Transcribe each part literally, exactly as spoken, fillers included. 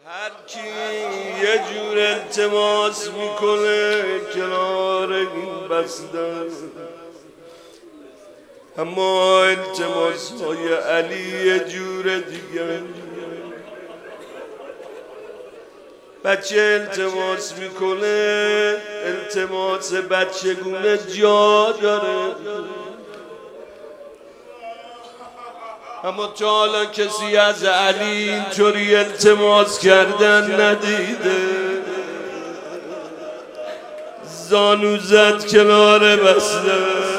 هر کی یه جور التماس میکنه کنار این بستن، اما التماس های علی یه جور دیگه. بچه التماس میکنه، التماس بچگونه جا داره، اما تا حالا کسی از علی اینطوری التماس کردن ندیده. زانو زد کنار بسته،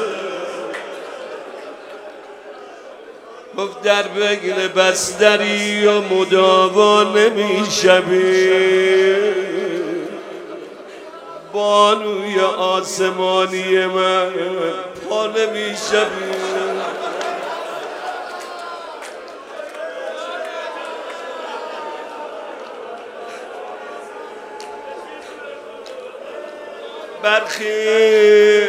گفت در بگیره بستری و مداوا نمیشوی. بانوی آسمانی من پا نمیشوی. برخیز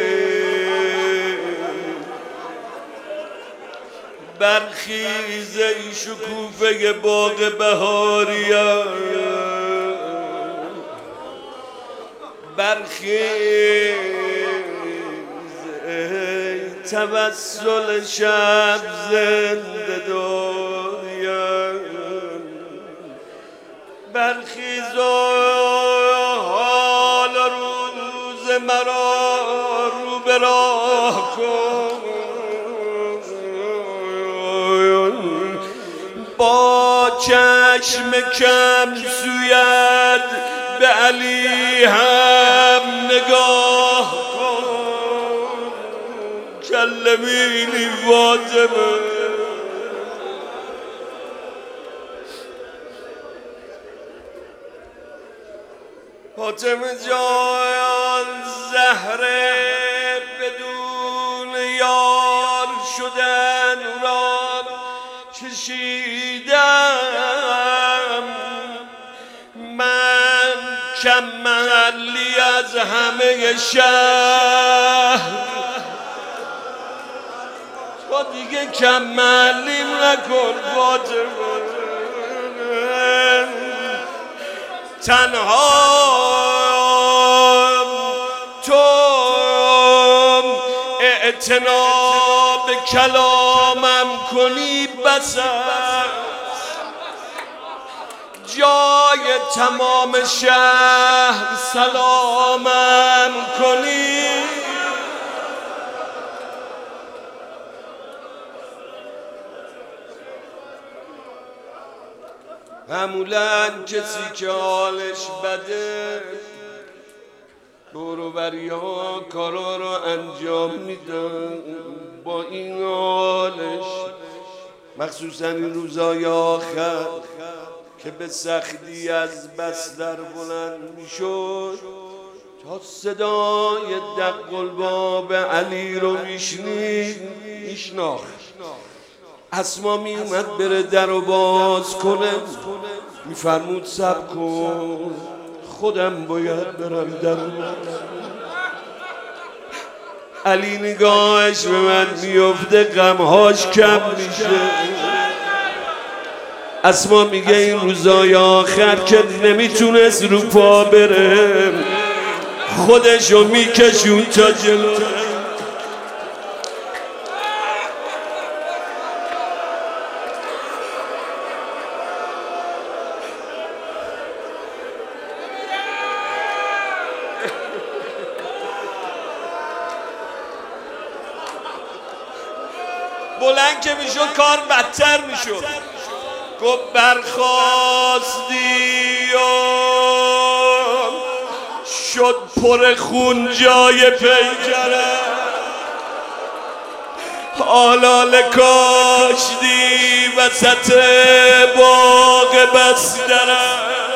برخیز ای شکوفه باغ بهاریا، برخیز ای توسل شب زنده داریا، برخیز مرا رو به راه کن، با چشم کم سویت به علی هم نگاه کن. کلمینی فاطمه، فاطمه جان زهره بدون یار شدن را چشیدم. من کم محلی از همه شهر، تو دیگه کم محلیم نکن فاطمه. تنها تو اعتنا به کلامم کنی بس است، جای تمام شهر سلامم کنی. معمولاً کسی که حالش بده دوروبری ها کارا رو انجام میدن با این حالش، مخصوصا این روزای آخر که به سختی از بستر بلند میشد، تا صدای دق الباب علی رو میشناخت. اسما می اومد بره در و باز کنه، میفرمود صبر کن خودم باید برم در. علی نگاهش به من میفته، غمهاش کم میشه. اسما میگه این روزای آخر که نمیتونست رو پا بره، خودشو میکشون تا جلو. بلند که میشد کار بدتر میشد. گفت برخاستی و شد پر خون جای پیکره، آلاله کاشتی وسط باغ بستره.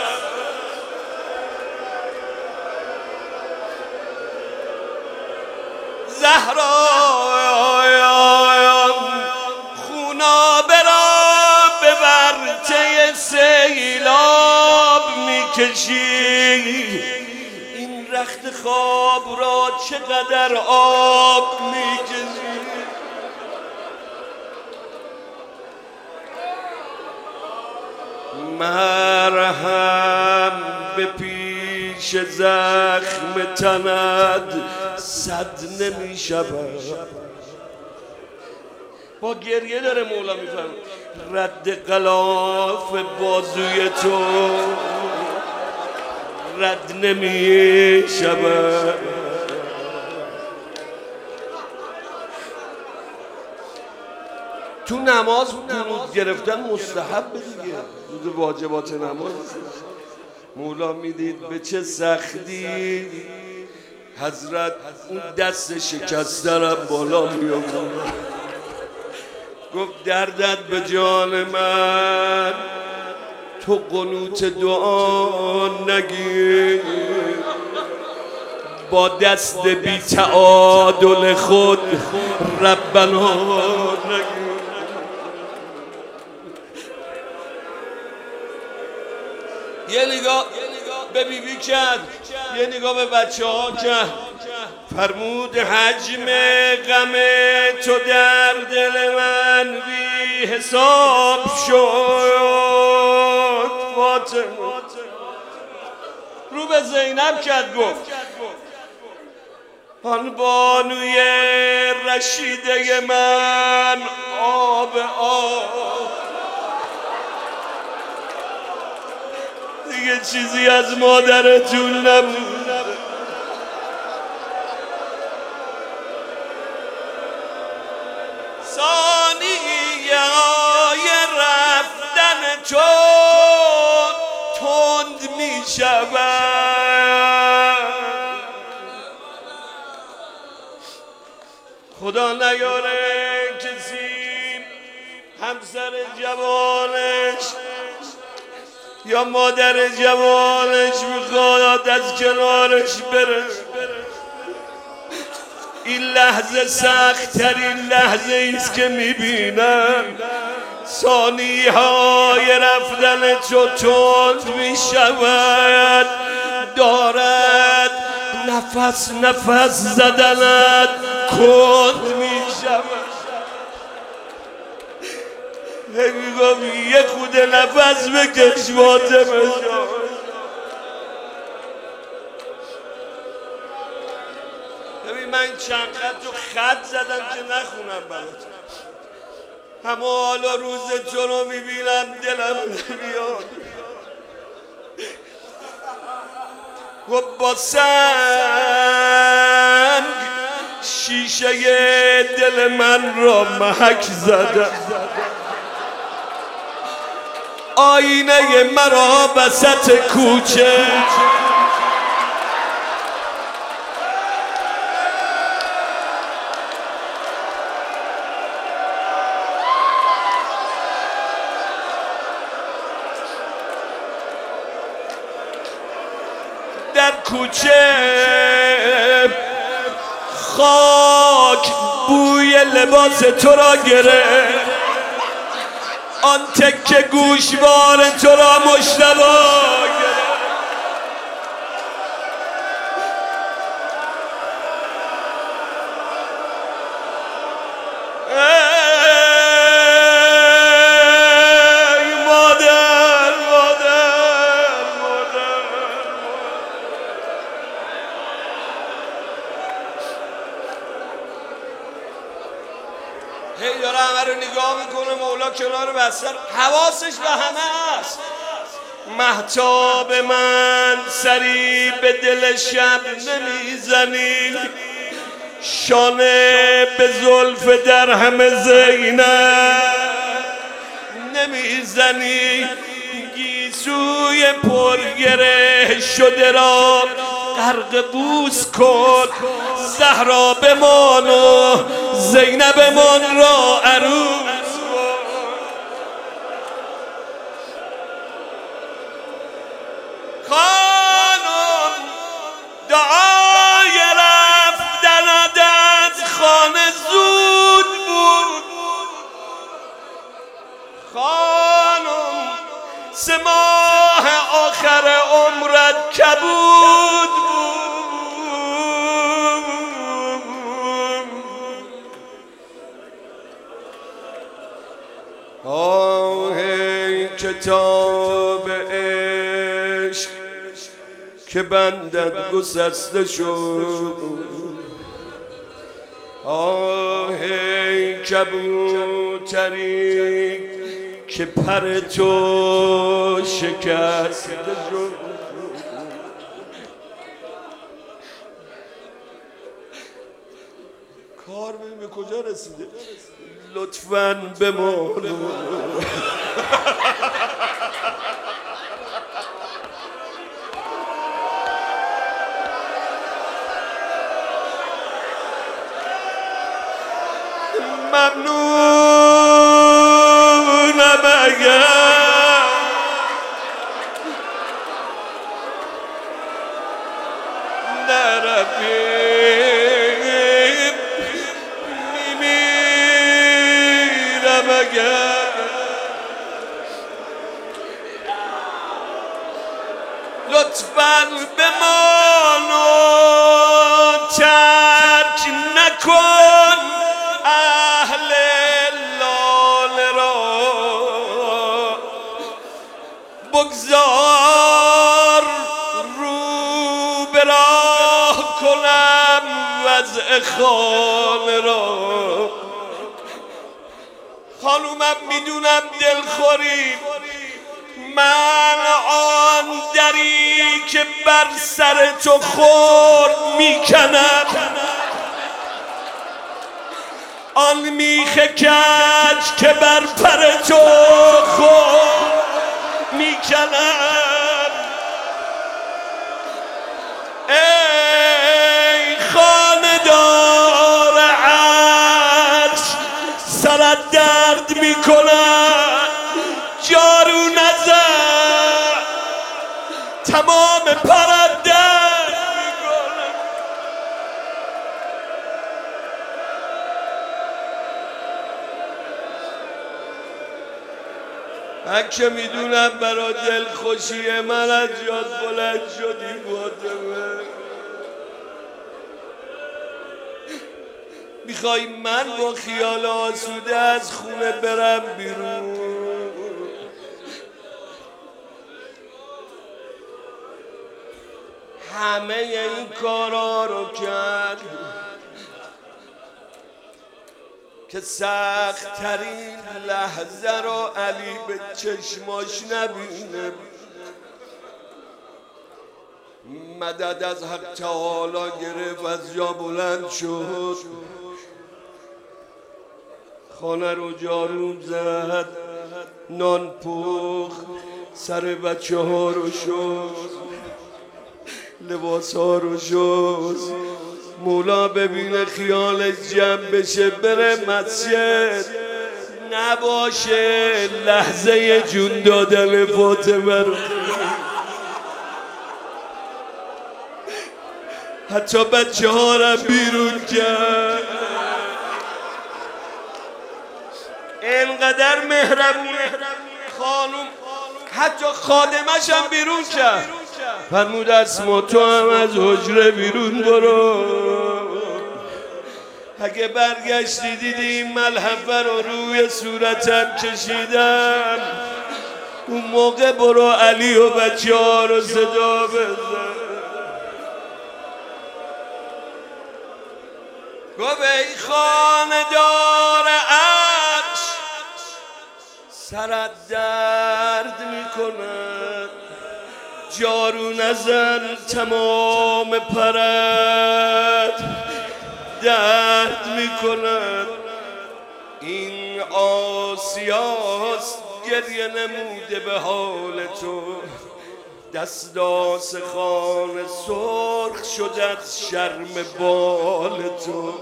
زهرا سیلاب میکشی، این رخت خواب را چقدر آب میکشی. مرحبا به پیش زخم تنت صد نمی شود. با گریه داره مولا میفهم رد غلاف بازوی تو رد نمی شود. تو نماز درود گرفتن مستحب دیگه، روز واجبات نماز. مولا میدید به چه سختی حضرت اون دست شکسته را بالا می آورد. گفت دردت به جان من، تو قنوت دعا نگیر، با دست بی تعادل خود ربنا نگیر. یه نگاه به بی بی کرد، یه نگاه به بچه ها کرد، فرمود حجم غم تو در دل من بی حساب شد. فاطمه رو به زینب کرد گفت آن بانوی رشیده من آب آب، دیگه چیزی از مادرتون نبود. ثانیه های رفتن تو تند می شود. خدا نیاره کسی همسر جوانش یا مادر جوانش میخواد از کنارش بره، این لحظه سخت ترین لحظه ایست که میبینم. ثانیه های رفتن تو تند میشود، دارد نفس نفس زدنت کند میشود. میگم یه خود نفس بکش فاطمه جان. ببین من چند خط تو خط زدم که نخونم برات، اما حالا روز تو رو میبینم دلم نمیاد. و با سنگ شیشه دل من را محک زدم، آینه مرا وسط کوچه در کوچه خاک بوی لباس تو را گرفت، آن تکه گوشوار تو را مشتبا گرفت. ای مادر مادر مادر هی داره همه رو نگاه میکنه. مولا کنار بستر حواسش به همه است. مهتاب من سری به دل شب نمیزنی، شانه به زلف در همه زینب نمیزنی، گیسوی پرگره شده را غرق بوس کن، زهرا بمان و زینب من را عروس. خانم دعای رفتنت از خانه زود بود، خانم سه ماه آخر عمرت کبود بود. آه ای کتاب عشق که بندت گسسته شد. آه ای کبوتری که پر تو شکسته شد. کار به کجا رسیده؟ لطفاً بمان. ممنونم اگر نرویم، میمیرم اگر لطفاً بمان و ترک نکن اهل لاله را. بگذار رو به راه کنم وضع خانه را. خانومم میدونم دلخوری، من آن دری که بر سر تو خورد میکنم، آن میخ کج که بر پر تو خورد میکنم. ای خاندار عرش سرت درد میکنم، جارو نزن تمام پرت درد میکنم. من که میدونم برا دل خوشی من از جاد بلند شدی فاطمه. میخوای من با خیال آسوده از خونه برم بیرون؟ همه این کارا رو کرد که سخت ترین لحظه رو علی به چشماش نبینه. مدد از حق تعالی گرفت، از جا بلند شد، خانه رو جارو زد، نان پخت، سر بچه ها رو شست، لباس ها رو شست. مولا ببینه خیالش جمع بشه بره مسجد، نباشه لحظه جون دادن فاطمه رو. حتی بچه ها رو بیرون کرد. اینقدر مهربونه خانوم، حتی خادمش هم بیرون کرد. فرمود اسما تو هم از حجره بیرون برو. اگه برگشتی دیدی این ملحفه رو روی صورتم کشیدم، اون موقع برو علی و بچه ها رو صدا بزن. گفت ای خاندار عرش سرت درد میکنه، جارو نزن تمام پرت درد میکند. این آسیاست گریه نموده به حال تو، دستاس خانه سرخ شده از شرم بال تو.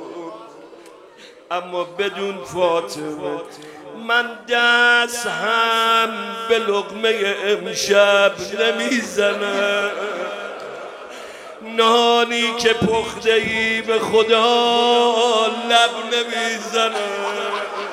اما بدون فاطمه من دست هم به لقمه امشب نمیزنم. نانی که پخته ای به خدا لب نمیزنم.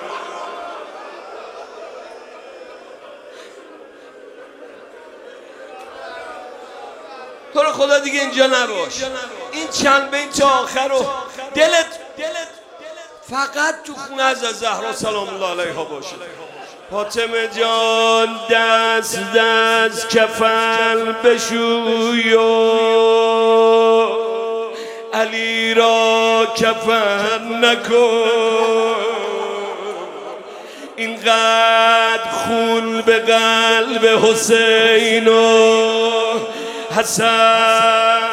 تو رو خدا دیگه اینجا نباش. این چند بین تا آخر رو دلت فقط تو خونه از زهرا سلام الله علیها باشه. فاطمه جان دست دست کفن بشوی علی را کفن نکن، اینقدر خون به قلب حسین و حسن.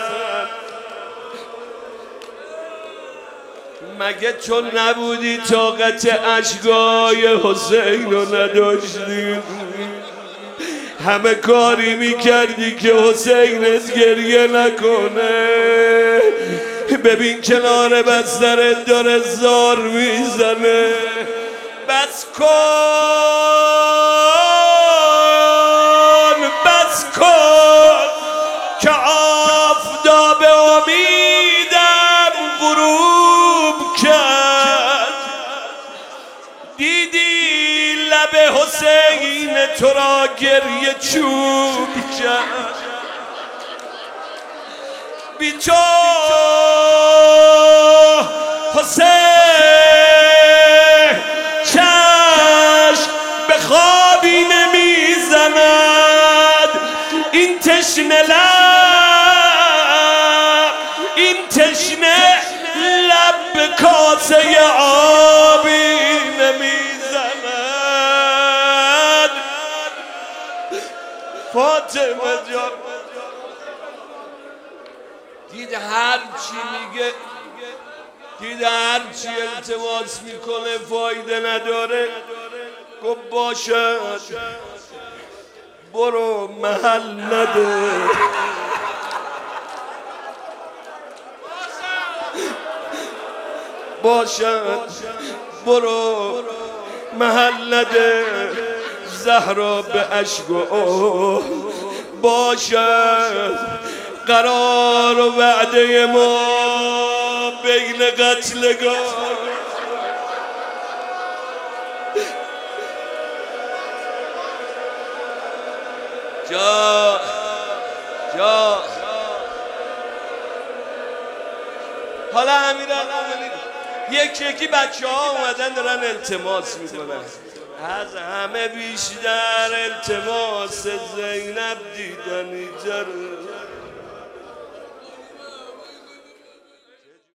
مگه تو نبودی طاقت اشکای حسین رو نداشتی؟ همه کاری میکردی که حسین از گریه نکنه. ببین کنار بسترت داره زار میزنه. بس کن بس کن که آفتاب امیدم غروب کرد. دیدی لب حسین تو را گریه چوب کرد. بی تو حسین چشم به خوابی نمیزند. این تشنه لب این تشنه لب به کاسه آبی نمیزند. فاطمه جان دید هر چی میگه، دید هر چی التماس میکنه فایده نداره. گفت باشد برو محل نده. باشد برو محل نده. زهرا به عشق و اوه باشد قرار و وعده ما بین قتلگاه. جا جا حالا امیرالمومنین یک یکی بچه ها اومدن دارن التماس میکنن. از همه بیشتر التماس زینب دیدنی تر.